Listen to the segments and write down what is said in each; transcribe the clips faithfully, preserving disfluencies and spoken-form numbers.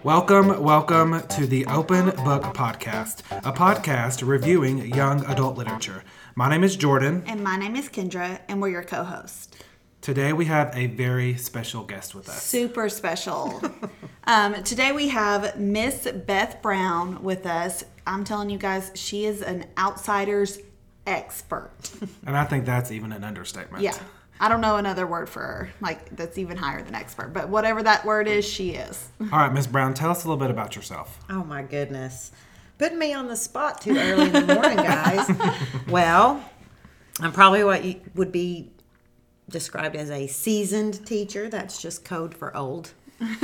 Welcome, welcome to the Open Book Podcast, a podcast reviewing young adult literature. My name is Jordan. And my name is Kendra, and we're your co-hosts. Today we have a very special guest with us. Super special. um, today we have Miss Beth Brown with us. I'm telling you guys, she is an outsider's expert. And I think that's even an understatement. Yeah. I don't know another word for her, like that's even higher than expert, but whatever that word is, she is. All right, Miss Brown, tell us a little bit about yourself. Oh my goodness. Putting me on the spot too early in the morning, guys. Well, I'm probably what you would be described as a seasoned teacher. That's just code for old.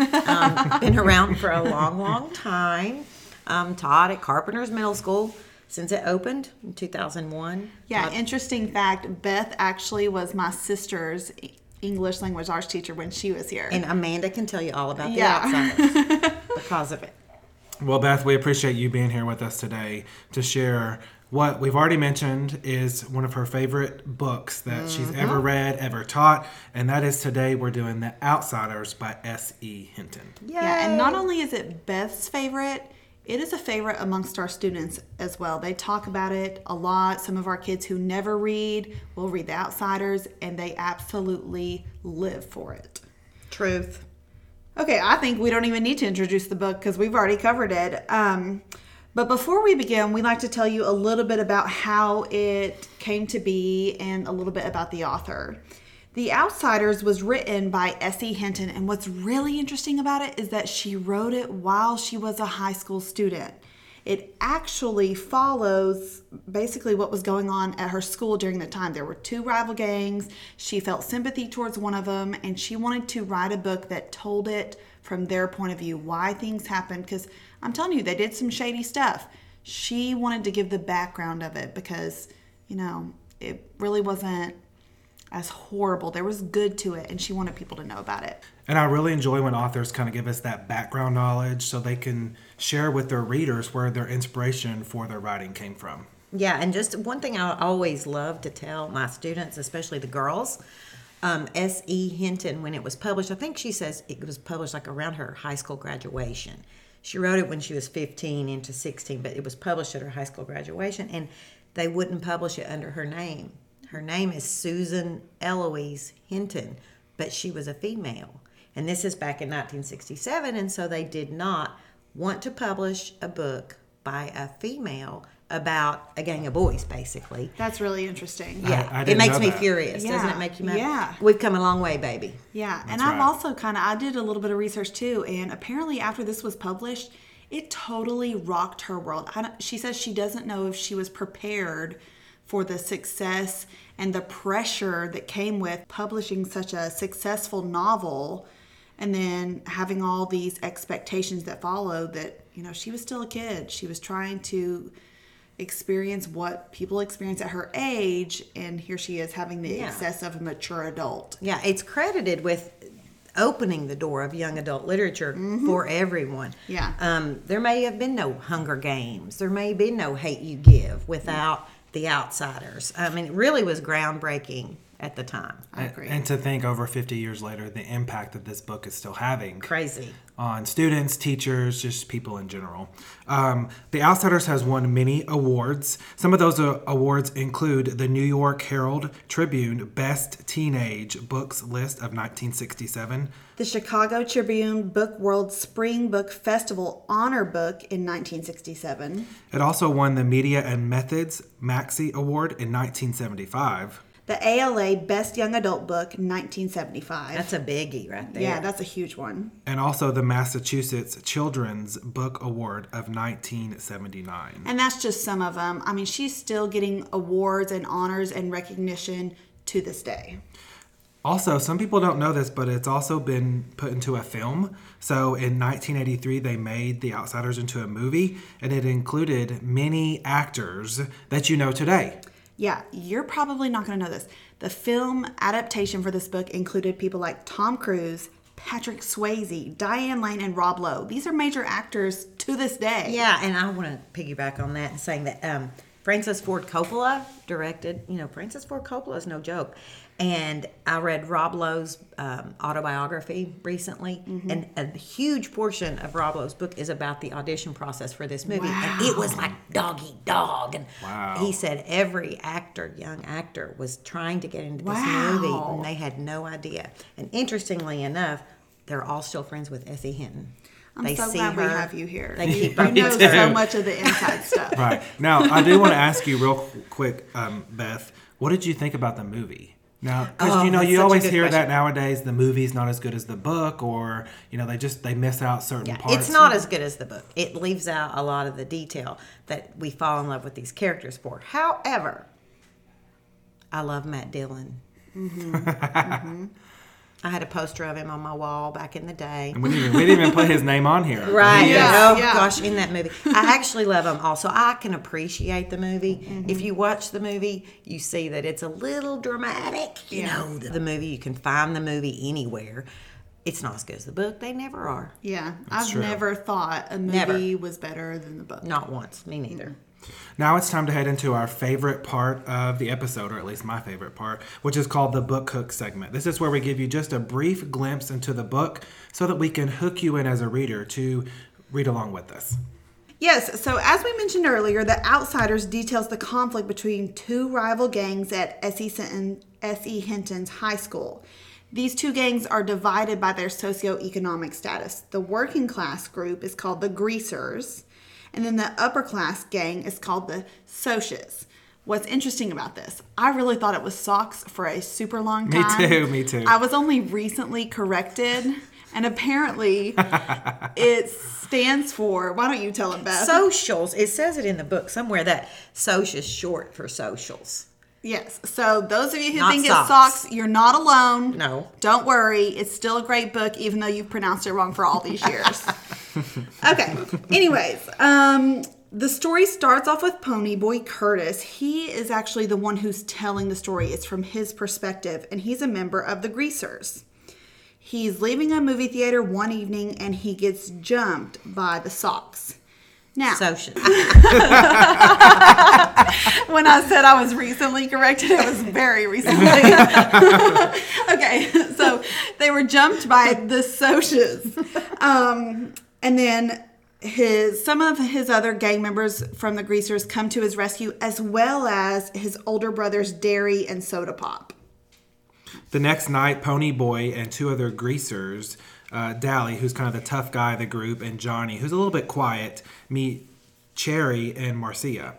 Um, been around for a long, long time. Um, taught at Carpenter's Middle School since it opened in two thousand one. Yeah, Taught- interesting fact, Beth actually was my sister's English language arts teacher when she was here. And Amanda can tell you all about the Yeah. outsiders because of it. Well, Beth, we appreciate you being here with us today to share what we've already mentioned is one of her favorite books that mm-hmm. she's ever read, ever taught, and that is today we're doing The Outsiders by S E Hinton. Yay. Yeah, and not only is it Beth's favorite, it is a favorite amongst our students as well. They talk about it a lot. Some of our kids who never read will read The Outsiders, and they absolutely live for it. Truth. Okay, I think we don't even need to introduce the book because we've already covered it. Um, but before we begin, we'd like to tell you a little bit about how it came to be and a little bit about the author. The Outsiders was written by S E Hinton, and what's really interesting about it is that she wrote it while she was a high school student. It actually follows basically what was going on at her school during the time. There were two rival gangs. She felt sympathy towards one of them, and she wanted to write a book that told it from their point of view, why things happened, because I'm telling you, they did some shady stuff. She wanted to give the background of it because, you know, it really wasn't as horrible. There was good to it, and she wanted people to know about it. And I really enjoy when authors kind of give us that background knowledge so they can share with their readers where their inspiration for their writing came from. Yeah, and just one thing I always love to tell my students, especially the girls, um, S E Hinton, when it was published, I think she says it was published like around her high school graduation. She wrote it when she was fifteen into sixteen, but it was published at her high school graduation, and they wouldn't publish it under her name. Her name is Susan Eloise Hinton, but she was a female. And this is back in nineteen sixty-seven, and so they did not want to publish a book by a female about a gang of boys, basically. That's really interesting. Yeah, I, I it didn't makes know me that. furious. Yeah. Doesn't it make you mad? Yeah. We've come a long way, baby. Yeah, That's and I've right. also kind of, I did a little bit of research too, and apparently after this was published, it totally rocked her world. I don't, she says she doesn't know if she was prepared for the success and the pressure that came with publishing such a successful novel and then having all these expectations that followed that, you know, she was still a kid. She was trying to experience what people experience at her age, and here she is having the Yeah. excess of a mature adult. Yeah, it's credited with opening the door of young adult literature for everyone. Yeah. Um, there may have been no Hunger Games. There may have been no Hate U Give without The Outsiders. I mean, it really was groundbreaking at the time. I agree. And to think over fifty years later, the impact that this book is still having Crazy. on students, teachers, just people in general. Um, the Outsiders has won many awards. Some of those uh, awards include the New York Herald Tribune Best Teenage Books list of nineteen sixty-seven. The Chicago Tribune Book World Spring Book Festival Honor Book in nineteen sixty-seven. It also won the Media and Methods Maxie Award in nineteen seventy-five. The A L A Best Young Adult Book, nineteen seventy-five. That's a biggie right there. Yeah, that's a huge one. And also the Massachusetts Children's Book Award of nineteen seventy-nine. And that's just some of them. I mean, she's still getting awards and honors and recognition to this day. Also, some people don't know this, but it's also been put into a film. So in nineteen eighty-three, they made The Outsiders into a movie, and it included many actors that you know today. Yeah, you're probably not going to know this. The film adaptation for this book included people like Tom Cruise, Patrick Swayze, Diane Lane, and Rob Lowe. These are major actors to this day. Yeah, and I want to piggyback on that and saying that um, Francis Ford Coppola directed. You know, Francis Ford Coppola is no joke. And I read Rob Lowe's um, autobiography recently, mm-hmm. and a huge portion of Rob Lowe's book is about the audition process for this movie. Wow. And it was like dog eat dog. And wow. he said every actor, young actor, was trying to get into this wow. movie, and they had no idea. And interestingly enough, they're all still friends with Essie Hinton. I'm they so see glad her, we have you here. They You, keep you know too. so much of the inside stuff. Right. Now, I do want to ask you real quick, um, Beth, what did you think about the movie? Now, because, Oh, you know, that's you such a always good hear question. that nowadays the movie's not as good as the book, or, you know, they just, they miss out certain Yeah, parts. it's not as good as the book. It leaves out a lot of the detail that we fall in love with these characters for. However, I love Matt Dillon. Mm-hmm. mm-hmm. I had a poster of him on my wall back in the day. And we didn't, even, we didn't even put his name on here. Right. Yeah, Oh, yeah. gosh, in that movie. I actually love him also. I can appreciate the movie. Mm-hmm. If you watch the movie, you see that it's a little dramatic. You Yeah. know, the, the movie, you can find the movie anywhere. It's not as good as the book. They never are. Yeah, That's I've true. never thought a movie was better than the book. Not once. Me neither. Now it's time to head into our favorite part of the episode, or at least my favorite part, which is called the Book Hook segment. This is where we give you just a brief glimpse into the book so that we can hook you in as a reader to read along with us. Yes, so as we mentioned earlier, The Outsiders details the conflict between two rival gangs at S E. Hinton, S E. Hinton's high school. These two gangs are divided by their socioeconomic status. The working class group is called the Greasers, and then the upper class gang is called the Socs. What's interesting about this, I really thought it was socks for a super long Me time. too, me too. I was only recently corrected, and apparently it stands for, why don't you tell them, Beth? Socials. It says it in the book somewhere that soc is short for socials. Yes. So those of you who Not think socks. it's socks, you're not alone. No. Don't worry. It's still a great book, even though you've pronounced it wrong for all these years. Okay. Anyways, um, the story starts off with Ponyboy Curtis. He is actually the one who's telling the story. It's from his perspective, and he's a member of the Greasers. He's leaving a movie theater one evening, and he gets jumped by the Socs. Now, Socials. when I said I was recently corrected, it was very recently. Okay, so they were jumped by the Socs. Um, and then his some of his other gang members from the Greasers come to his rescue, as well as his older brothers, Derry and Soda Pop. The next night, Ponyboy and two other Greasers, uh, Dally, who's kind of the tough guy of the group, and Johnny, who's a little bit quiet, meet Cherry and Marcia,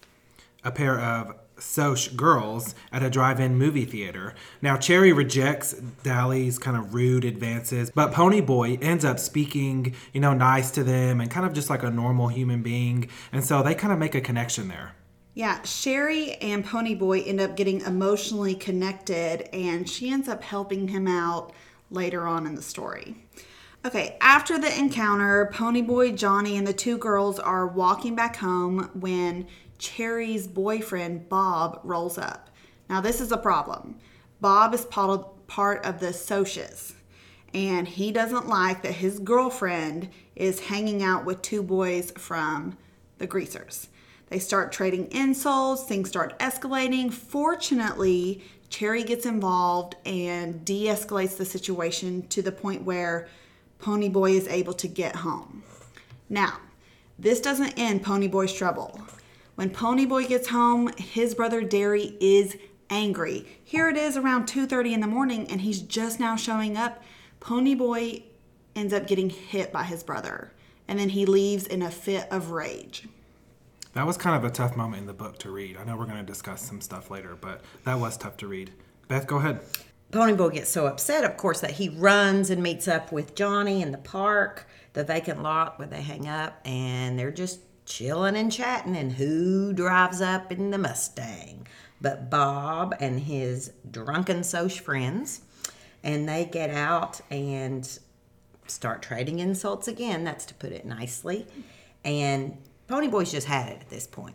a pair of Soc girls at a drive-in movie theater. Now, Cherry rejects Dally's kind of rude advances, but Ponyboy ends up speaking, you know, nice to them and kind of just like a normal human being. And so they kind of make a connection there. Yeah, Sherry and Ponyboy end up getting emotionally connected, and she ends up helping him out later on in the story. Okay, after the encounter, Ponyboy, Johnny, and the two girls are walking back home when Cherry's boyfriend, Bob, rolls up. Now, this is a problem. Bob is part of the Socs, and he doesn't like that his girlfriend is hanging out with two boys from the Greasers. They start trading insults, things start escalating. Fortunately, Cherry gets involved and de-escalates the situation to the point where Ponyboy is able to get home. Now, this doesn't end Ponyboy's trouble. When Ponyboy gets home, his brother Derry is angry. Here it is around two thirty in the morning, and he's just now showing up. Ponyboy ends up getting hit by his brother, and then he leaves in a fit of rage. That was kind of a tough moment in the book to read. I know we're going to discuss some stuff later, but that was tough to read. Beth, go ahead. Ponyboy gets so upset, of course, that he runs and meets up with Johnny in the park, the vacant lot where they hang up, and they're just chilling and chatting. And who drives up in the Mustang but Bob and his drunken Soc friends? And they get out and start trading insults again. That's to put it nicely. And Ponyboy's just had it at this point.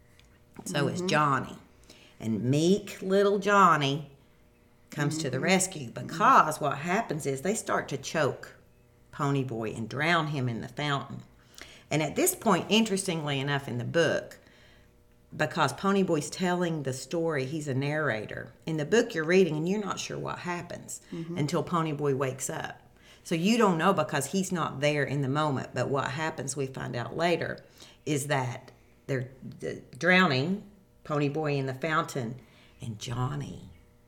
So mm-hmm. is Johnny. And meek little Johnny comes mm-hmm. to the rescue, because what happens is they start to choke Ponyboy and drown him in the fountain. And at this point, interestingly enough in the book, because Ponyboy's telling the story. He's a narrator. In the book you're reading, and you're not sure what happens mm-hmm. until Ponyboy wakes up. So you don't know because he's not there in the moment. But what happens, we find out later, is that they're drowning, Ponyboy in the fountain, and Johnny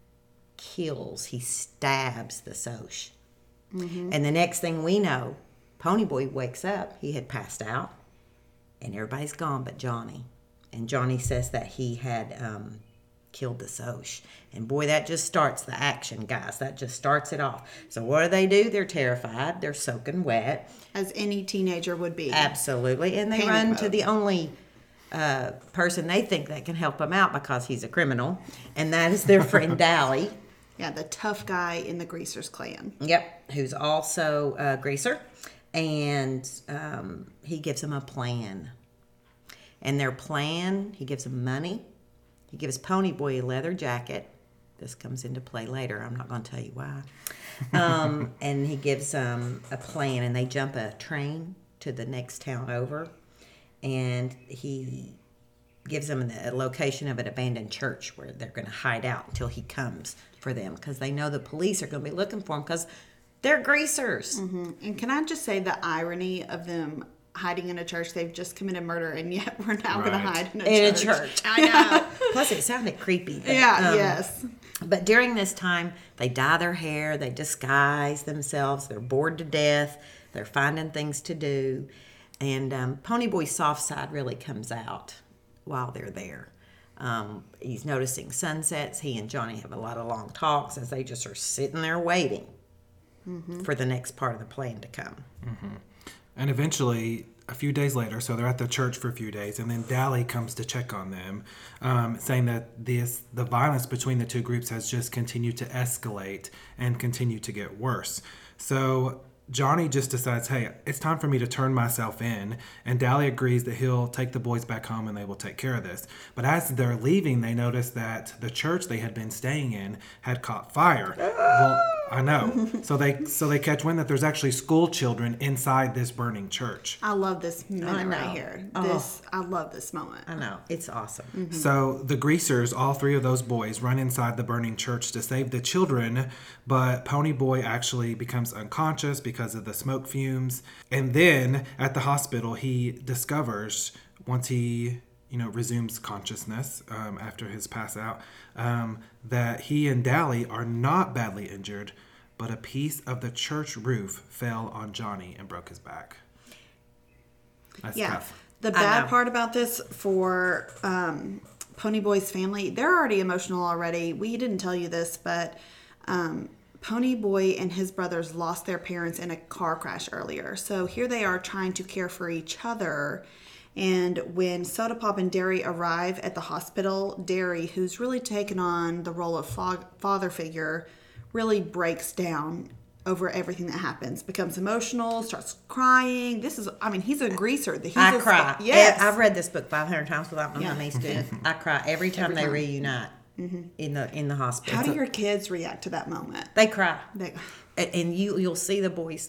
kills, he stabs the Soch. Mm-hmm. And the next thing we know, Ponyboy wakes up. He had passed out, and everybody's gone but Johnny. And Johnny says that he had um, killed the Soch. And boy, that just starts the action, guys. That just starts it off. So what do they do? They're terrified. They're soaking wet. As any teenager would be. Absolutely. And they Panic run mode. to the only uh, person they think that can help them out because he's a criminal. And that is their friend Dally. Yeah, the tough guy in the Greasers clan. Yep, who's also a greaser. And um, he gives them a plan. And their plan, he gives them money. He gives Ponyboy a leather jacket. This comes into play later. I'm not going to tell you why. Um, and he gives them a plan, and they jump a train to the next town over. And he gives them a location of an abandoned church where they're going to hide out until he comes for them, because they know the police are going to be looking for them because they're greasers. Mm-hmm. And can I just say the irony of them hiding in a church? They've just committed murder, and yet we're now Right. going to hide in a In church. a church. I know. Plus, it sounded creepy. But, Yeah, um, yes. But during this time, they dye their hair, they disguise themselves, they're bored to death, they're finding things to do. And um, Ponyboy's soft side really comes out while they're there. Um, he's noticing sunsets. He and Johnny have a lot of long talks as they just are sitting there waiting mm-hmm. for the next part of the plan to come. Mm-hmm. And eventually, a few days later, so they're at the church for a few days, and then Dally comes to check on them, um, saying that this the violence between the two groups has just continued to escalate and continue to get worse. So Johnny just decides, hey, it's time for me to turn myself in, and Dally agrees that he'll take the boys back home and they will take care of this. But as they're leaving, they notice that the church they had been staying in had caught fire. Well, I know. So they so they catch wind that there's actually school children inside this burning church. I love this I minute know. right here. Oh. This I love this moment. I know. It's awesome. Mm-hmm. So the greasers, all three of those boys, run inside the burning church to save the children, but Ponyboy actually becomes unconscious because of the smoke fumes. And then at the hospital, he discovers, once he you know resumes consciousness um, after his pass out, um, that he and Dally are not badly injured, but a piece of the church roof fell on Johnny and broke his back. That's Yeah. tough. The I bad know. part about this for um, Ponyboy's family, they're already emotional already. We didn't tell you this, but um, Ponyboy and his brothers lost their parents in a car crash earlier. So here they are trying to care for each other. And when Soda Pop and Derry arrive at the hospital, Derry, who's really taken on the role of fa- father figure, really breaks down over everything that happens, becomes emotional, starts crying. This is, I mean, he's a greaser. He's I a- cry. Yes. I've read this book five hundred times without knowing Yeah. how many students. I cry every time Every they time. reunite in the in the hospital. How do your kids react to that moment? They cry. They, And and you you'll see the boys.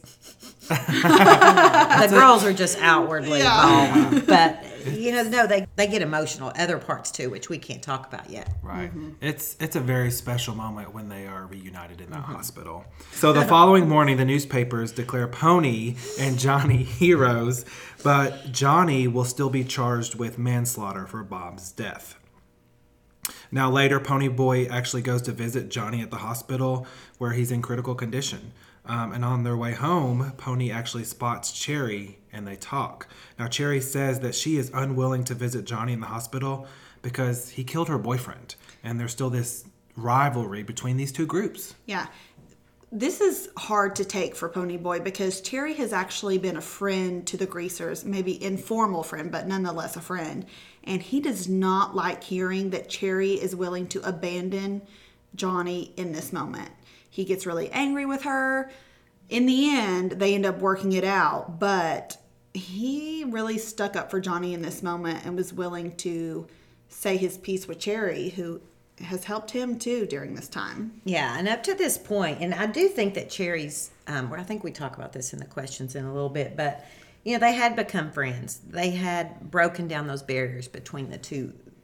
The girls are just outwardly Yeah. bawling, but you know, no, they they get emotional. Other parts too, which we can't talk about yet. Right. It's it's a very special moment when they are reunited in the hospital. So the following morning, the newspapers declare Pony and Johnny heroes, but Johnny will still be charged with manslaughter for Bob's death. Now later, Ponyboy actually goes to visit Johnny at the hospital where he's in critical condition. Um, and on their way home, Pony actually spots Cherry and they talk. Now Cherry says that she is unwilling to visit Johnny in the hospital because he killed her boyfriend. And there's still this rivalry between these two groups. yeah. This is hard to take for Ponyboy because Cherry has actually been a friend to the Greasers, maybe informal friend, but nonetheless a friend. And he does not like hearing that Cherry is willing to abandon Johnny in this moment. He gets really angry with her. In the end, they end up working it out, but he really stuck up for Johnny in this moment and was willing to say his piece with Cherry, who has helped him too during this time. Yeah, and up to this point, and I do think that Cherry's, um, well, I think we talk about this in the questions in a little bit, but, you know, they had become friends. They had broken down those barriers between the two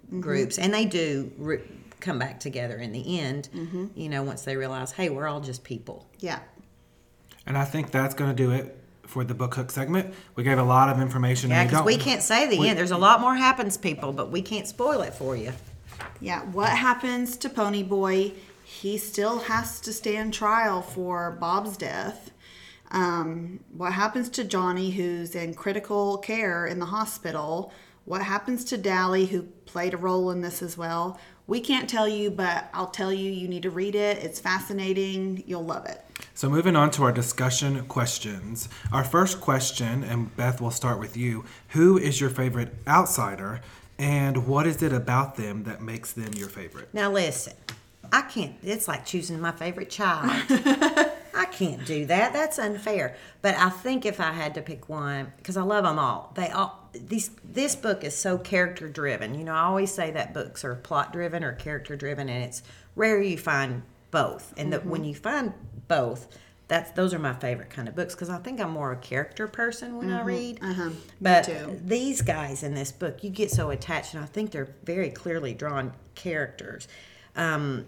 groups, and they do re- come back together in the end. Mm-hmm. You know, once they realize, hey, we're all just people. Yeah. And I think that's going to do it for the book hook segment. We gave a lot of information. Yeah, and because we don't- can't say the we- end. There's a lot more happens, people, but we can't spoil it for you. Yeah. What happens to Pony Boy? He still has to stand trial for Bob's death. Um, what happens to Johnny, who's in critical care in the hospital? What happens to Dally, who played a role in this as well? We can't tell you, but I'll tell you, you need to read it. It's fascinating. You'll love it. So moving on to our discussion questions. Our first question, and Beth, we'll start with you. Who is your favorite outsider, and what is it about them that makes them your favorite? Now listen, I can't, it's like choosing my favorite child. I can't do that. That's unfair. But I think if I had to pick one, because I love them all, they all, these, this book is so character driven. You know, I always say that books are plot driven or character driven, and it's rare you find both. And that when you find both, that's those are my favorite kind of books, because I think I'm more a character person when I read. Uh-huh. But too. these guys in this book, you get so attached, and I think they're very clearly drawn characters. Um,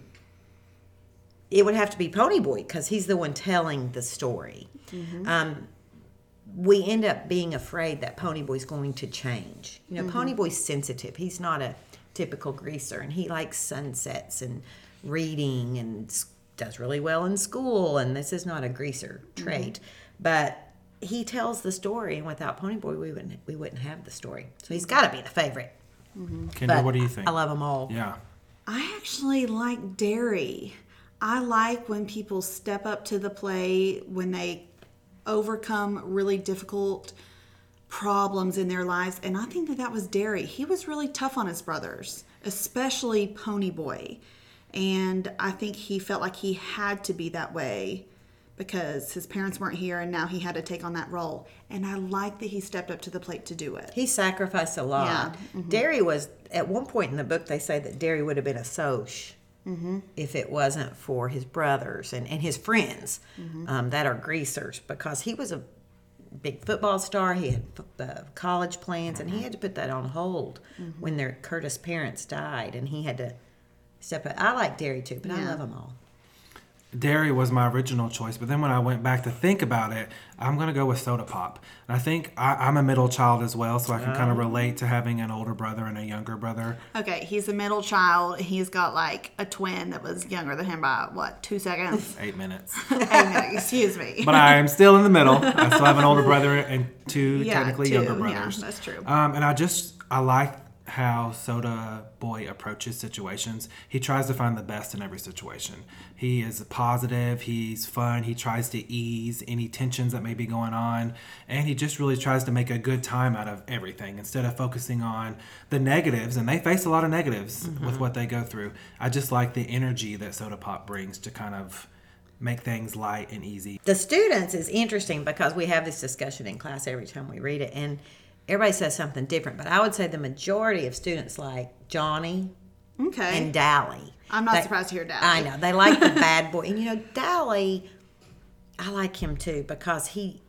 it would have to be Pony Boy, because he's the one telling the story. Mm-hmm. Um, we end up being afraid that Pony Boy's going to change. You know, Mm-hmm. Pony Boy's sensitive. He's not a typical greaser, and he likes sunsets and reading and s- does really well in school, and this is not a greaser trait. But he tells the story, and without Pony Boy, we wouldn't we wouldn't have the story. So he's got to be the favorite. Kendra, But what do you think? I love them all. Yeah. I actually like Derry. I like when people step up to the plate, when they overcome really difficult problems in their lives. And I think that that was Derry. He was really tough on his brothers, especially Pony Boy. And I think he felt like he had to be that way because his parents weren't here and now he had to take on that role. And I like that he stepped up to the plate to do it. He sacrificed a lot. Yeah. Mm-hmm. Derry was, at one point in the book, they say that Derry would have been a Soc Mm-hmm. if it wasn't for his brothers and, and his friends Mm-hmm. um, that are greasers, because he was a big football star. He had uh, college plans, and he had to put that on hold Mm-hmm. when their Curtis parents died, and he had to step up. I like Derry too, but I Yeah. love them all. Derry was my original choice, but then when I went back to think about it, I'm going to go with Soda Pop. And I think I, I'm a middle child as well, so I can kind of relate to having an older brother and a younger brother. Okay, he's a middle child. He's got like a twin that was younger than him by what, two seconds? Eight minutes. Eight minutes, excuse me. But I am still in the middle. I still have an older brother and two Yeah, technically two, younger yeah, brothers. that's true. Um, and I just, I like how Soda Boy approaches situations. He tries to find the best in every situation. He is positive, he's fun, he tries to ease any tensions that may be going on, and he just really tries to make a good time out of everything instead of focusing on the negatives, and they face a lot of negatives Mm-hmm. with what they go through. I just like the energy that Soda Pop brings to kind of make things light and easy. The students is interesting because we have this discussion in class every time we read it, and everybody says something different. But I would say the majority of students like Johnny Okay. and Dally. I'm not They- surprised to hear Dally. I know. They like the bad boy. And you know, Dally, I like him too because he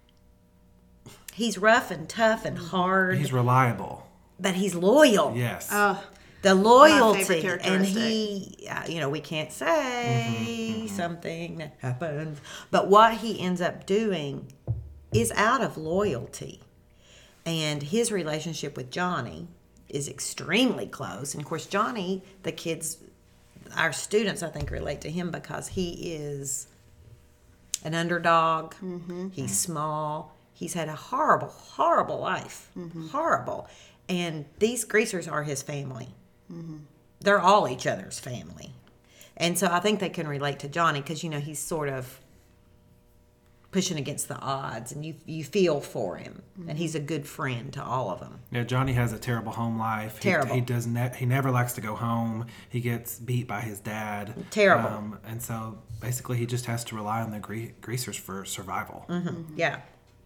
he's rough and tough and hard, He's reliable. but he's loyal. Yes. Oh, The favorite loyalty, and characteristic. he, uh, you know, we can't say something that happens, but what he ends up doing is out of loyalty. And his relationship with Johnny is extremely close. And of course, Johnny, the kids, our students, I think, relate to him because he is an underdog. He's small. He's had a horrible, horrible life. Horrible. And these greasers are his family. They're all each other's family. And so I think they can relate to Johnny because, you know, he's sort of pushing against the odds, and you you feel for him, and he's a good friend to all of them. Yeah, Johnny has a terrible home life. He- Terrible. He, does ne- He never likes to go home. He gets beat by his dad. Terrible. Um, and so basically, he just has to rely on the gre- greasers for survival. Yeah.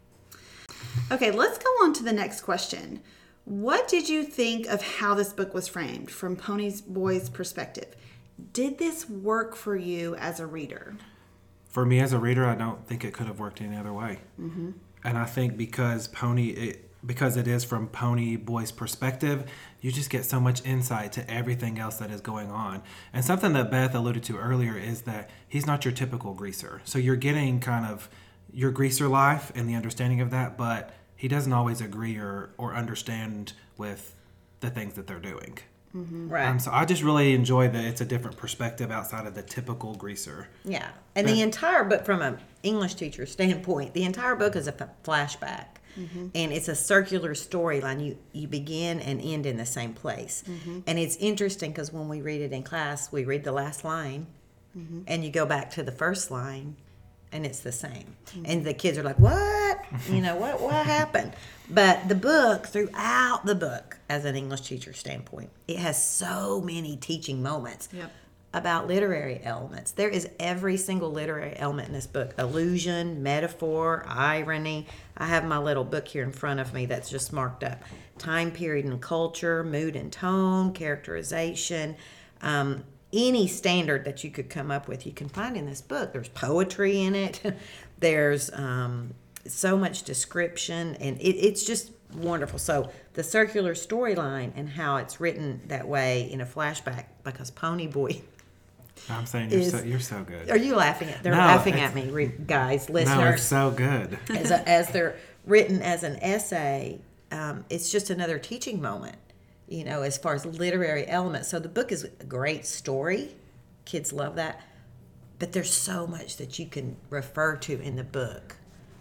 okay, let's go on to the next question. What did you think of how this book was framed from Pony Boy's perspective? Did this work for you as a reader? For me as a reader, I don't think it could have worked any other way. Mm-hmm. And I think because Pony, it, because it is from Pony Boy's perspective, you just get so much insight to everything else that is going on. And something that Beth alluded to earlier is that he's not your typical greaser. So you're getting kind of your greaser life and the understanding of that, but he doesn't always agree or, or understand with the things that they're doing. Mm-hmm. Right. Um, so I just really enjoy that it's a different perspective outside of the typical greaser. Yeah. And the entire book, from an English teacher standpoint, the entire book is a f- flashback. Mm-hmm. And it's a circular storyline. You you begin and end in the same place. Mm-hmm. And it's interesting because when we read it in class, we read the last line, mm-hmm. and you go back to the first line, and it's the same. Mm-hmm. And the kids are like, what? You know, what what happened? But the book, throughout the book, as an English teacher standpoint, it has so many teaching moments. Yep. About literary elements. There is every single literary element in this book. Allusion, metaphor, irony. I have my little book here in front of me that's just marked up. Time period and culture, mood and tone, characterization. Um, any standard that you could come up with, you can find in this book. There's poetry in it. There's um, so much description, and it, it's just wonderful. So the circular storyline and how it's written that way in a flashback, because Pony Boy... I'm saying you're is, so you're so good. Are you laughing at? They're No, laughing it's- at me, re- guys, listeners. No, it's so good. as, a, as they're written as an essay, um, it's just another teaching moment, you know, as far as literary elements. So the book is a great story. Kids love that. But there's so much that you can refer to in the book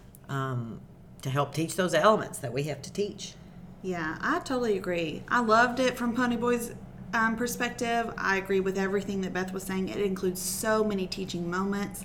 um, to help teach those elements that we have to teach. Yeah, I totally agree. I loved it from Pony Boy's um, perspective. I agree with everything that Beth was saying. It includes so many teaching moments.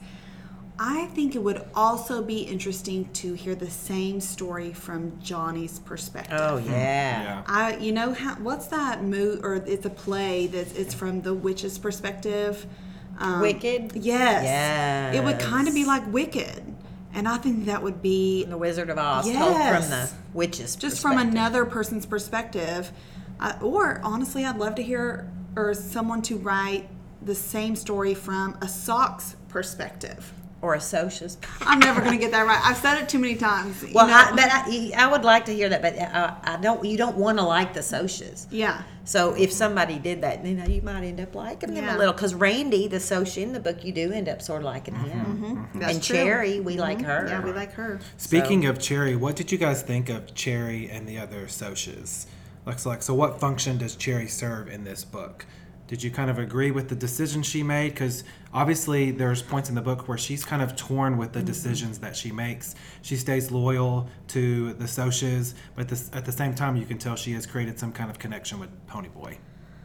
I think it would also be interesting to hear the same story from Johnny's perspective. Oh, yeah. Yeah. I, you know, how, what's that movie, or it's a play that's it's from the witch's perspective. Um, Wicked? Yes. Yes. It would kind of be like Wicked. And I think that would be The Wizard of Oz Yes. told from the witch's just from perspective. another person's perspective. Uh, or honestly, I'd love to hear or someone to write the same story from a sock's perspective. Or a socialist. I'm never going to get that right. I've said it too many times. you Well, know. I, but I, I would like to hear that, but I, I don't. You don't want to like the socias. Yeah. So if somebody did that, you know, you might end up liking them Yeah. a little. Because Randy, the socia in the book, you do end up sort of liking him. That's And true. Cherry, we like her. Yeah, we like her. Speaking of Cherry, what did you guys think of Cherry and the other socias? Looks like so. What function does Cherry serve in this book? Did you kind of agree with the decision she made? Because obviously there's points in the book where she's kind of torn with the mm-hmm. decisions that she makes. She stays loyal to the socias, but this, at the same time you can tell she has created some kind of connection with Pony Boy.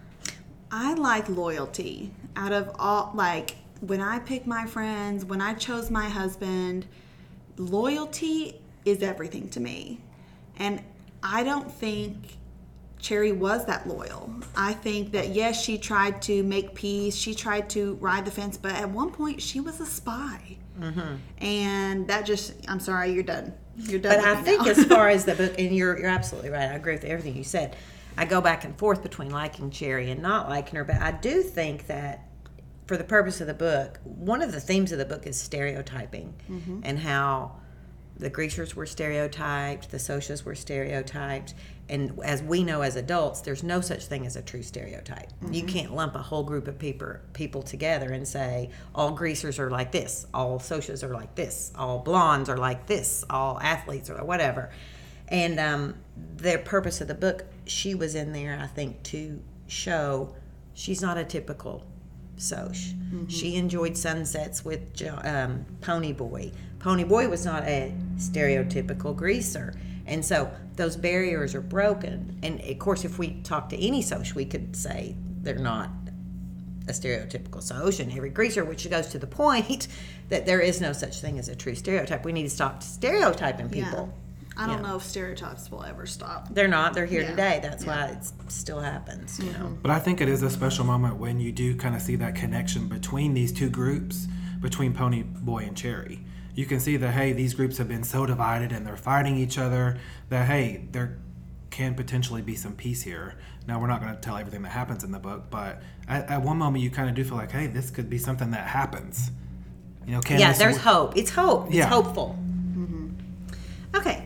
I like loyalty. Out of all, like, when I pick my friends, when I chose my husband, loyalty is everything to me. And I don't think Cherry was that loyal. I think that, yes, she tried to make peace. She tried to ride the fence, but at one point she was a spy. Mm-hmm. And that just, I'm sorry, you're done. You're done. But I with me think now. as far as the book, and you're you're absolutely right. I agree with everything you said. I go back and forth between liking Cherry and not liking her, but I do think that for the purpose of the book, one of the themes of the book is stereotyping mm-hmm. and how the greasers were stereotyped, the socias were stereotyped, and as we know as adults, there's no such thing as a true stereotype. Mm-hmm. You can't lump a whole group of people people together and say all greasers are like this, all socias are like this, all blondes are like this, all athletes are whatever. And um, the purpose of the book, she was in there, I think, to show she's not a typical Soc. Mm-hmm. She enjoyed sunsets with jo- um, Pony Boy. Pony Boy was not a stereotypical greaser. And so those barriers are broken. And of course, if we talk to any Soc, we could say they're not a stereotypical Soc and every greaser, which goes to the point that there is no such thing as a true stereotype. We need to stop stereotyping people. Yeah. I don't Yeah. know if stereotypes will ever stop. They're not. They're here Yeah. today. That's Yeah. why it still happens, you know. But I think it is a special moment when you do kind of see that connection between these two groups, between Pony Boy and Cherry. You can see that, hey, these groups have been so divided and they're fighting each other that, hey, there can potentially be some peace here. Now, we're not going to tell everything that happens in the book, but at, at one moment you kind of do feel like, hey, this could be something that happens. You know, can Yeah, this there's wo- hope. It's hope. It's Yeah. hopeful. Okay.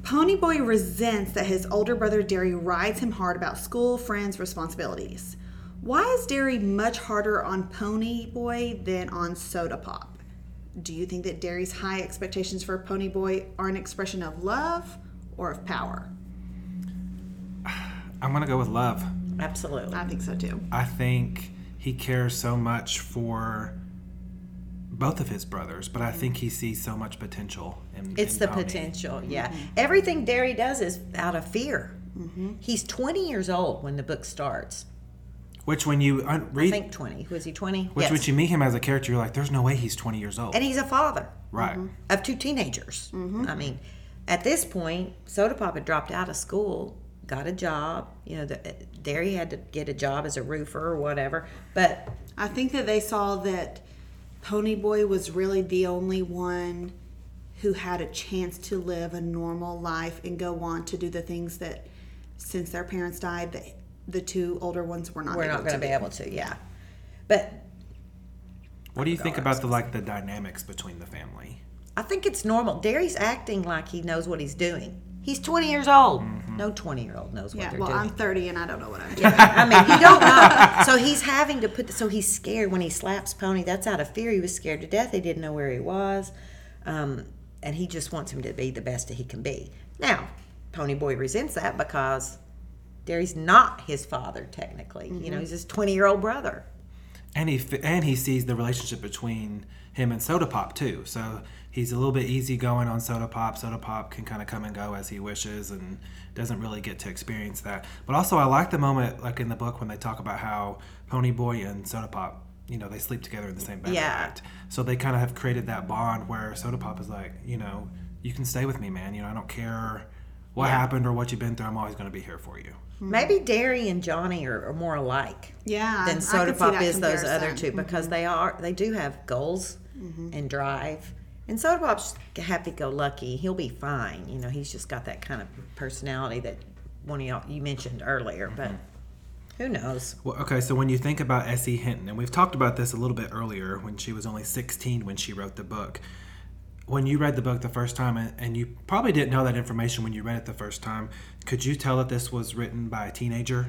Ponyboy resents that his older brother Derry rides him hard about school, friends, responsibilities. Why is Derry much harder on Ponyboy than on Soda Pop? Do you think that Derry's high expectations for Ponyboy are an expression of love or of power? I'm going to go with love. Absolutely. I think so too. I think he cares so much for both of his brothers, but I think he sees so much potential in It's in the Pony. potential, yeah. Mm-hmm. Everything Derry does is out of fear. Mm-hmm. He's twenty years old when the book starts. Which when you un- I read, think twenty. Was he twenty? which Yes. when you meet him as a character, you're like, there's no way he's twenty years old. And he's a father Right. of two teenagers. I mean, at this point, Soda Pop had dropped out of school, got a job. You know, the, Derry had to get a job as a roofer or whatever. But I think that they saw that Ponyboy was really the only one who had a chance to live a normal life and go on to do the things that, since their parents died, that the two older ones were not we're able not going to to be able to, yeah. But What do you think about the like the dynamics between the family? I think it's normal. Derry's acting like he knows what he's doing. He's twenty years old. No twenty-year-old knows what Yeah, they're well, doing. I'm thirty and I don't know what I'm doing. Yeah, I mean, you don't know. So he's having to put. The, so he's scared when he slaps Pony. That's out of fear. He was scared to death. He didn't know where he was, um, and he just wants him to be the best that he can be. Now, Ponyboy resents that because Derry's not his father technically. You know, he's his twenty-year-old brother. And he fi- and he sees the relationship between him and Soda Pop too. So he's a little bit easygoing on Soda Pop. Soda Pop can kind of come and go as he wishes and doesn't really get to experience that. But also, I like the moment, like in the book, when they talk about how Ponyboy and Soda Pop, you know, they sleep together in the same bed. Yeah. at night. So they kind of have created that bond where Soda Pop is like, you know, you can stay with me, man. You know, I don't care what Yeah. happened or what you've been through. I'm always going to be here for you. Maybe Derry and Johnny are, are more alike Yeah, I than Soda could see Pop that is those comparison. other two because they are they do have goals and drive. And Soda Pop's happy-go-lucky. He'll be fine. You know, he's just got that kind of personality that one of y'all you mentioned earlier. But who knows? Well, okay, so when you think about S E. Hinton, and we've talked about this a little bit earlier when she was only sixteen when she wrote the book. When you read the book the first time, and- and you probably didn't know that information when you read it the first time, could you tell that this was written by a teenager?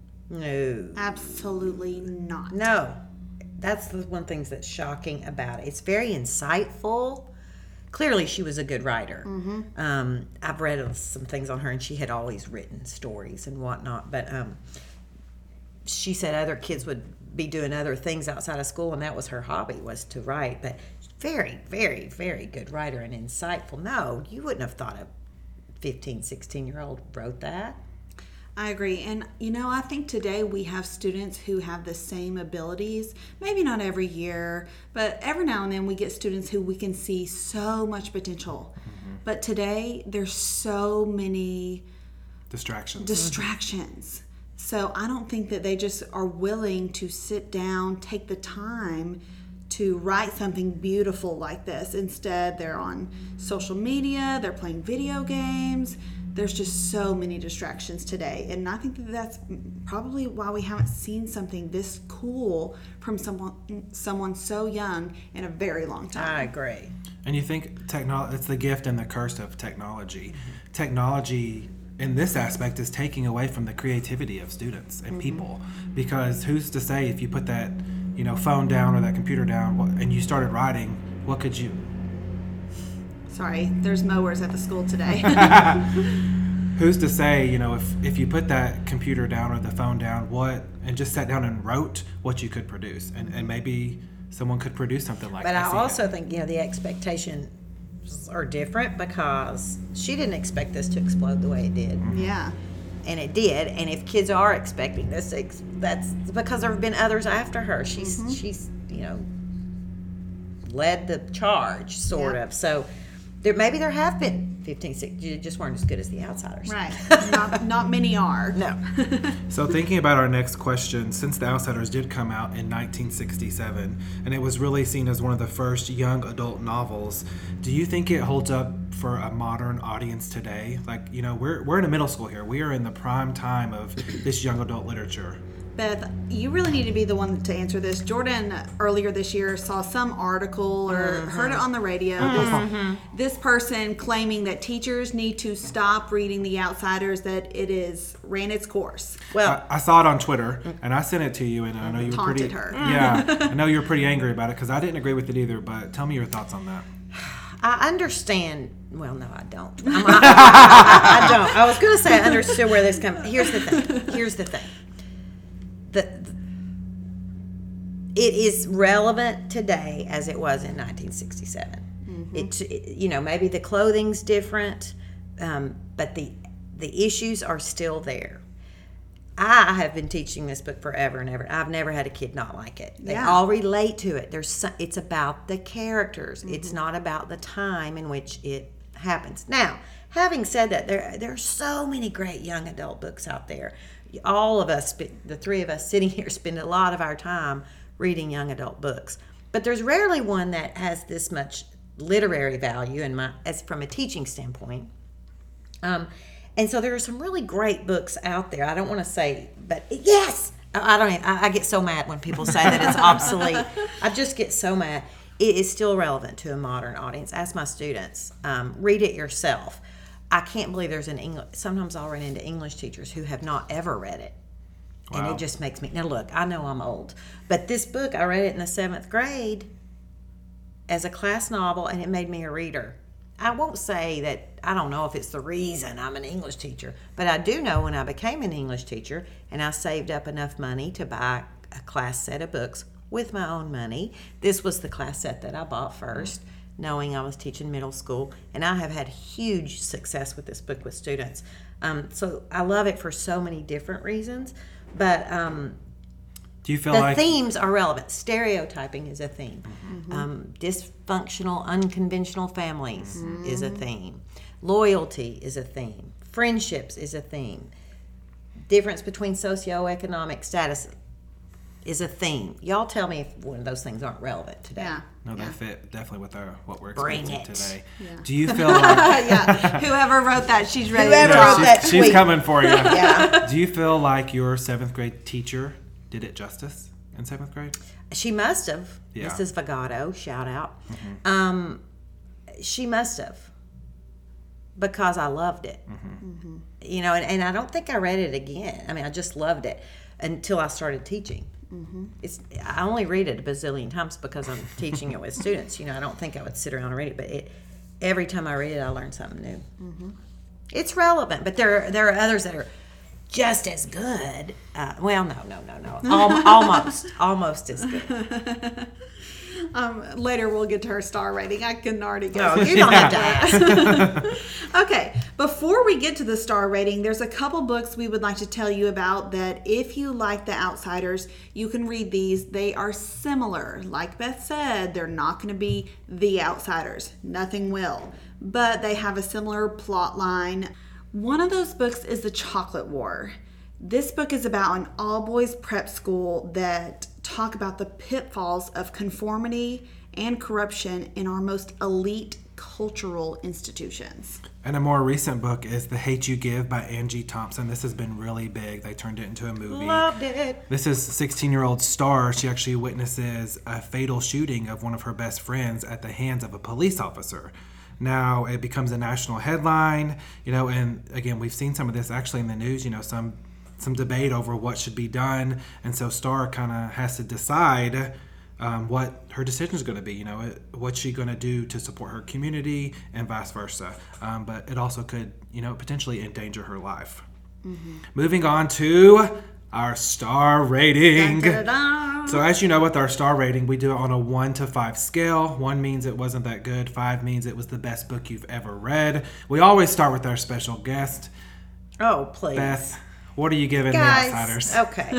No. Absolutely not. No. That's the one thing that's shocking about it. It's very insightful. Clearly, she was a good writer. Um, I've read some things on her, and she had always written stories and whatnot. But um, she said other kids would be doing other things outside of school, and that was her hobby, was to write. But very, very, very good writer and insightful. No, you wouldn't have thought a fifteen, sixteen-year-old wrote that. I agree. And, you know, I think today we have students who have the same abilities. Maybe not every year, but every now and then we get students who we can see so much potential. Mm-hmm. But today there's so many Distractions. distractions. So I don't think that they just are willing to sit down, take the time to write something beautiful like this. Instead, they're on social media, they're playing video games. There's just so many distractions today. And I think that that's probably why we haven't seen something this cool from someone someone so young in a very long time. I agree. And you think technology, it's the gift and the curse of technology. Technology in this aspect is taking away from the creativity of students and people, because who's to say if you put that, you know, phone down or that computer down what- and you started writing, what could you, Sorry, there's mowers at the school today. who's to say, you know, if, if you put that computer down or the phone down, what, and just sat down and wrote what you could produce, and, and maybe someone could produce something like But I S E. also think, you know, the expectations are different because she didn't expect this to explode the way it did. Yeah. And it did. And if kids are expecting this, ex- that's because there have been others after her. She's, she's you know, led the charge, sort Yeah. of. So there maybe there have been fifteen, sixteen, you just weren't as good as the outsiders. Right. not, not many are. No. So thinking about our next question, since The Outsiders did come out in nineteen sixty-seven, and it was really seen as one of the first young adult novels, do you think it holds up for a modern audience today? Like, you know, we're we're in a middle school here. We are in the prime time of this young adult literature. Beth, you really need to be the one to answer this. Jordan earlier this year saw some article or mm-hmm. heard it on the radio. Mm-hmm. This, this person claiming that teachers need to stop reading The Outsiders, that it is ran its course. Well, I, I saw it on Twitter, and I sent it to you, and I know you were taunted pretty. her. Yeah, I know you were pretty angry about it because I didn't agree with it either. But tell me your thoughts on that. I understand. Well, no, I don't. I'm, I, I, I don't. I was going to say I understood where this comes. Here's the thing. Here's the thing. The, the, it is relevant today as it was in nineteen sixty-seven. Mm-hmm. It, it, you know, maybe the clothing's different, um, but the the issues are still there. I have been teaching this book forever and ever. I've never had a kid not like it. They yeah. all relate to it. There's some, it's about the characters. Mm-hmm. It's not about the time in which it happens. Now, having said that, there there are so many great young adult books out there. All of us, the three of us sitting here, spend a lot of our time reading young adult books. But there's rarely one that has this much literary value in my, as from a teaching standpoint. Um, and so there are some really great books out there. I don't want to say, but yes, I, I don't. I, I get so mad when people say that it's obsolete. I just get so mad. It is still relevant to a modern audience. Ask my students. Um, read it yourself. I can't believe there's an English. Sometimes I'll run into English teachers who have not ever read it, wow. and it just makes me. Now look, I know I'm old, but this book I read it in the seventh grade as a class novel, and it made me a reader. I won't say that. I don't know if it's the reason I'm an English teacher, but I do know when I became an English teacher and I saved up enough money to buy a class set of books with my own money. This was the class set that I bought first. Mm-hmm. Knowing I was teaching middle school, and I have had huge success with this book with students. Um, so I love it for so many different reasons, but um, do you feel the like themes are relevant? Stereotyping is a theme. Mm-hmm. Um, dysfunctional, unconventional families mm-hmm. is a theme. Loyalty is a theme. Friendships is a theme. Difference between socioeconomic status is a theme. Y'all tell me if one of those things aren't relevant today. Yeah. No, yeah. they fit definitely with our what we're Bring experiencing it. today. Yeah. Do you feel like yeah, whoever wrote that, she's ready. Whoever to wrote go. that she's, she's tweet. coming for you. Yeah. Do you feel like your seventh grade teacher did it justice in seventh grade? She must have. Yeah. Missus Vagato, shout out. Mm-hmm. Um, she must have. Because I loved it. Mm-hmm. Mm-hmm. You know, and, and I don't think I read it again. I mean, I just loved it until I started teaching. Mm-hmm. It's I only read it a bazillion times because I'm teaching it with students. You know, I don't think I would sit around and read it, but it every time I read it, I learn something new. Mm-hmm. It's relevant, but there there are others that are just as good. Uh, well, no, no, no, no, Al- almost, almost as good. Um, later we'll get to her star rating. I can already No, guess. you don't have to ask. Okay, before we get to the star rating, there's a couple books we would like to tell you about that if you like The Outsiders, you can read these. They are similar. Like Beth said, they're not going to be The Outsiders. Nothing will. But they have a similar plot line. One of those books is The Chocolate War. This book is about an all-boys prep school that talk about the pitfalls of conformity and corruption in our most elite cultural institutions. And a more recent book is The Hate You Give by Angie Thompson. This has been really big. They turned it into a movie. Loved it. This is sixteen-year-old Star. She actually witnesses a fatal shooting of one of her best friends at the hands of a police officer. Now it becomes a national headline, you know, and again, we've seen some of this actually in the news, you know, some some debate over what should be done. And so Star kind of has to decide um, what her decision is going to be, you know, what's she going to do to support her community and vice versa. Um, but it also could, you know, potentially endanger her life. Mm-hmm. Moving on to our star rating. Dun, dun, dun. So as you know, with our star rating, we do it on a one to five scale. One means it wasn't that good. Five means it was the best book you've ever read. We always start with our special guest. Oh, please. Beth, what are you giving Guys, The Outsiders? Okay.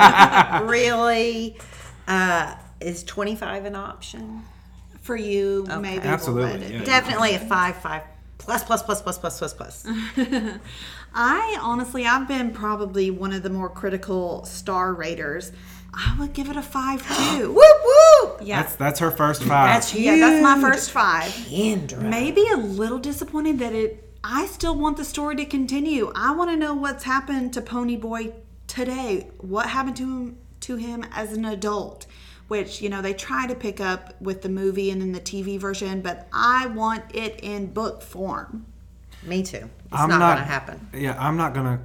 Um, really? Uh, is twenty-five an option? For you, Okay. maybe Absolutely, we'll let it yeah. be. Definitely a five, five, plus, plus, plus, plus, plus, plus, plus. I honestly, I've been probably one of the more critical star raters. I would give it a five too. Whoop, whoop. Yeah, That's that's her first five. That's yeah, that's my huge. first five. Kendra. Maybe a little disappointed that it. I still want the story to continue. I want to know what's happened to Pony Boy today, what happened to him, to him as an adult, which, you know, they try to pick up with the movie and then the T V version, but I want it in book form. Me too. It's I'm not, not going to happen. Yeah, I'm not going to.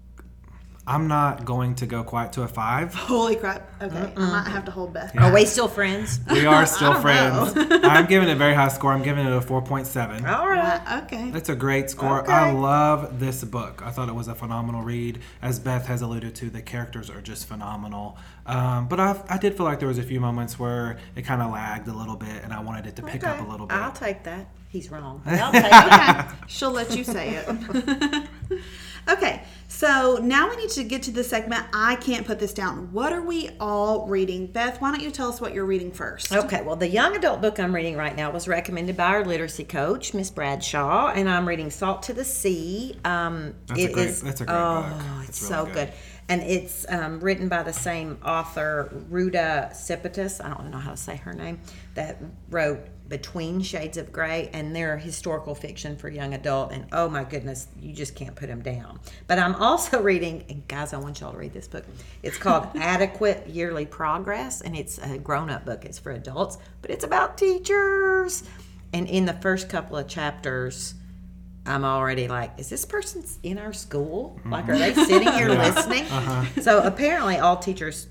I'm not going to go quite to a five. Holy crap. Okay. I might have to hold Beth. Are we still friends? We are still don't friends. I'm giving it a very high score. I'm giving it a four point seven. All right. Uh, okay. It's a great score. Okay. I love this book. I thought it was a phenomenal read. As Beth has alluded to, the characters are just phenomenal. Um, but I, I did feel like there was a few moments where it kind of lagged a little bit, and I wanted it to pick Okay. up a little bit. I'll take that. He's wrong. I'll take it. Okay. She'll let you say it. Okay, so now we need to get to the segment, I Can't Put This Down. What are we all reading? Beth, why don't you tell us what you're reading first? Okay, well, the young adult book I'm reading right now was recommended by our literacy coach, Miss Bradshaw, and I'm reading Salt to the Sea. Um, That's it a great- is- that's a great oh, book. it's It's so really good. good. And it's um, written by the same author, Ruta Sepetys, I don't know how to say her name, that wrote Between Shades of Grey, and they're historical fiction for young adult, and oh my goodness, you just can't put them down. But I'm also reading, and guys, I want y'all to read this book. It's called Adequate Yearly Progress, and it's a grown-up book. It's for adults, but it's about teachers. And in the first couple of chapters, I'm already like, is this person in our school? Like, are they sitting here listening? Uh-huh. So apparently all teachers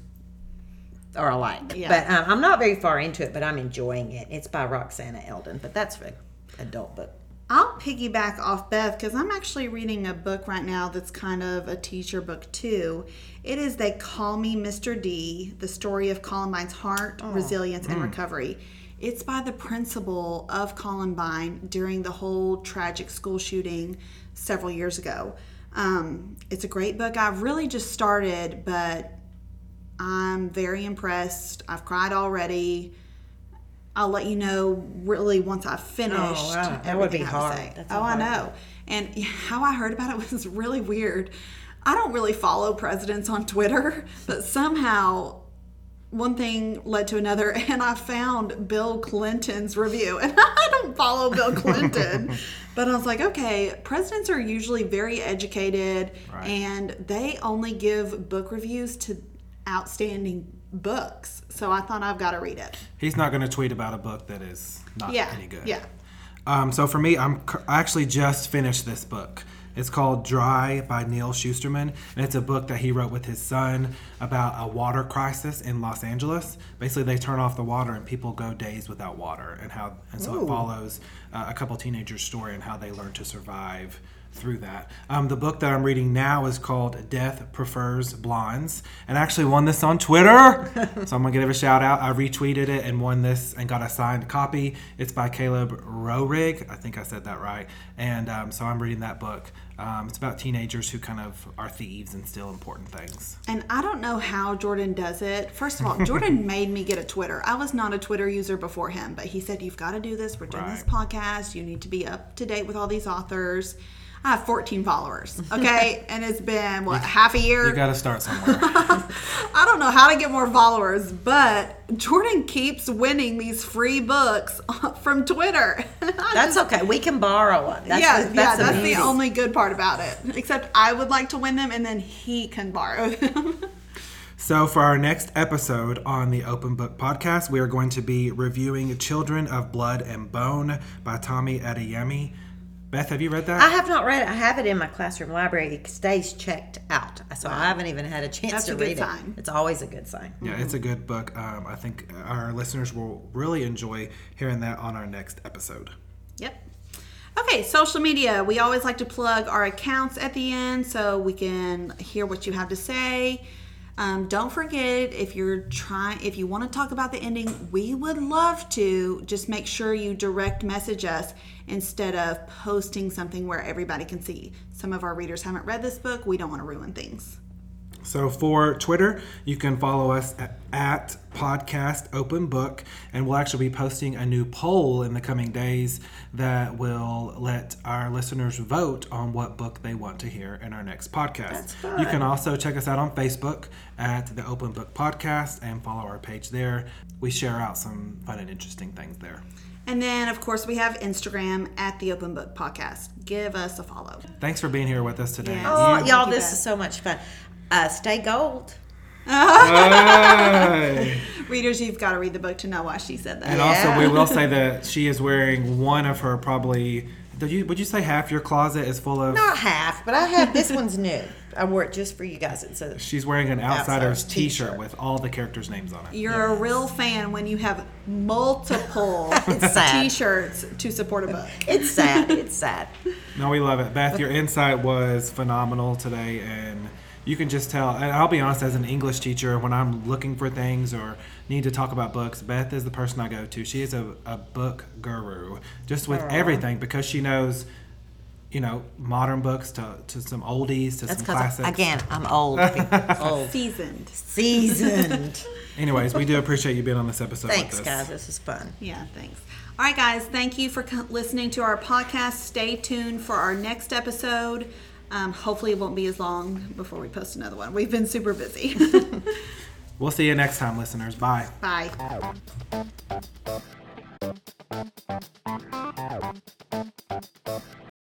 are alike. Yeah. But um, I'm not very far into it, but I'm enjoying it. It's by Roxana Eldon, but that's an adult book. I'll piggyback off Beth because I'm actually reading a book right now that's kind of a teacher book too. It is They Call Me Mister D, the story of Columbine's heart, resilience, and recovery. It's by the principal of Columbine during the whole tragic school shooting several years ago. Um, it's a great book. I've really just started, but I'm very impressed. I've cried already. I'll let you know really once I've finished. Oh, wow. That would be everything I have to hard. say. That's a Oh, I hard know. And how I heard about it was really weird. I don't really follow presidents on Twitter, but somehow one thing led to another, and I found Bill Clinton's review. And I don't follow Bill Clinton, but I was like, okay, presidents are usually very educated, Right. and they only give book reviews to outstanding books. So I thought I've got to read it. He's not going to tweet about a book that is not Yeah, any good. yeah. Um, so for me, I'm c- I actually just finished this book. It's called Dry by Neil Schusterman, and it's a book that he wrote with his son about a water crisis in Los Angeles. Basically, they turn off the water and people go days without water, and how and so it follows uh, a couple teenagers' story and how they learn to survive through that. Um, the book that I'm reading now is called Death Prefers Blondes, and I actually won this on Twitter. So I'm gonna give a shout out. I retweeted it and won this and got a signed copy. It's by Caleb Rohrig. I think I said that right. And um, so I'm reading that book. Um, it's about teenagers who kind of are thieves and steal important things. And I don't know how Jordan does it. First of all, Jordan made me get a Twitter. I was not a Twitter user before him, but he said, you've got to do this. We're doing this Right. podcast. You need to be up to date with all these authors. I have fourteen followers, okay? And it's been, what, half a year? You got to start somewhere. I don't know how to get more followers, but Jordan keeps winning these free books from Twitter. That's okay. We can borrow one. That's yeah, the, that's yeah, the that's the beauty. only good part about it. Except I would like to win them, and then he can borrow them. So for our next episode on the Open Book Podcast, we are going to be reviewing Children of Blood and Bone by Tommy Adeyemi. Beth, have you read that? I have not read it. I have it in my classroom library. It stays checked out. So I haven't even had a chance That's to a good read sign. it. It's always a good sign. Yeah, it's a good book. Um, I think our listeners will really enjoy hearing that on our next episode. Yep. Okay, social media. We always like to plug our accounts at the end so we can hear what you have to say. Um, don't forget, if you're trying, if you want to talk about the ending, we would love to. Just make sure you direct message us instead of posting something where everybody can see. Some of our readers haven't read this book. We don't want to ruin things. So for Twitter, you can follow us at, at Podcast Open Book, and we'll actually be posting a new poll in the coming days that will let our listeners vote on what book they want to hear in our next podcast. That's fun. You can also check us out on Facebook at the Open Book Podcast and follow our page there. We share out some fun and interesting things there. And then, of course, we have Instagram at the Open Book Podcast. Give us a follow. Thanks for being here with us today. Yes. Oh, Thank y'all, you, this Beth. is so much fun. Uh, stay gold. Hey. Readers, you've got to read the book to know why she said that. And also, we will say that she is wearing one of her probably. Did you? Would you say half your closet is full of? Not half, but I have this one's new. I wore it just for you guys. It says She's wearing an Outsiders, Outsiders T-shirt, t-shirt. with all the characters' names on it. You're a real fan when you have multiple It's sad. T-shirts to support a book. It's sad. It's sad. No, we love it. Beth, your insight was phenomenal today, and you can just tell. And I'll be honest, as an English teacher, when I'm looking for things or need to talk about books, Beth is the person I go to. She is a, a book guru, just with everything, because she knows, you know, modern books to, to some oldies to That's some because classics. again, I'm old. old, Seasoned. seasoned. Anyways, we do appreciate you being on this episode Thanks, with us. guys. This is fun. Yeah, thanks. All right, guys, thank you for co- listening to our podcast. Stay tuned for our next episode. Um, hopefully it won't be as long before we post another one. We've been super busy. We'll see you next time, listeners. Bye. Bye.